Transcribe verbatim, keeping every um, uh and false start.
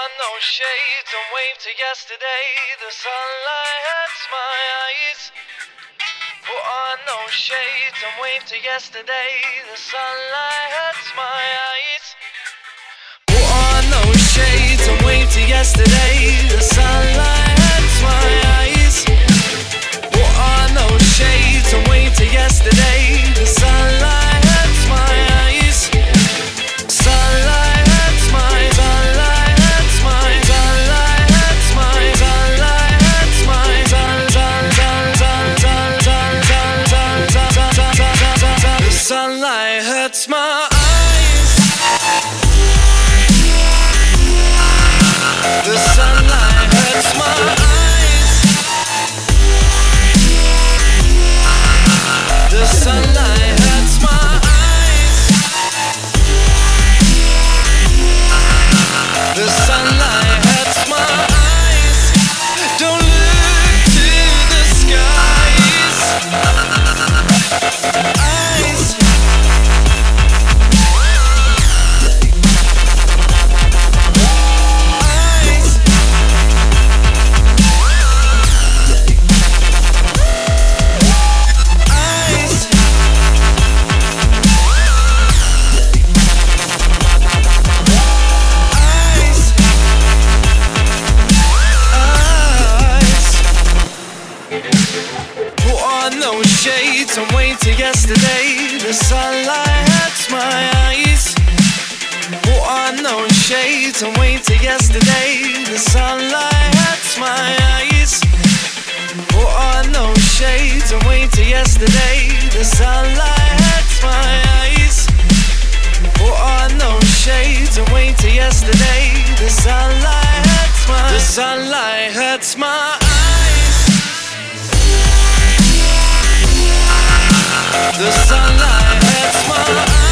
on those shades and wave to yesterday. The sunlight hurts my eyes. Put on those shades and wave to yesterday. The sunlight hurts my eyes. Put on those shades and wave to yesterday. The sunlight hurts my eyes. Put on those shades and wave to yesterday. The sunlight hurts my eyes. Sunlight hurts my, sunlight hurts my, sunlight hurts my, sunlight hurts my, sun, sun, sun, sun, sun, sun, sun, sun, sun, sun, sun, sun, sun. The sunlight hurts my eyes. The sunlight hurts my eyes. The sunlight hurts my eyes. The sunlight hurts my eyes. Don't look to the skies. Eyes. Shades and wait till yesterday. The sunlight hurts my eyes. Put on those shades and wait till yesterday. The sunlight hurts my eyes. Put on those shades and wait till yesterday. The sunlight hurts my eyes. Put on those shades and wait till yesterday. The sunlight hurts my, the sunlight hurts my eyes. The sunlight hurts my eyes.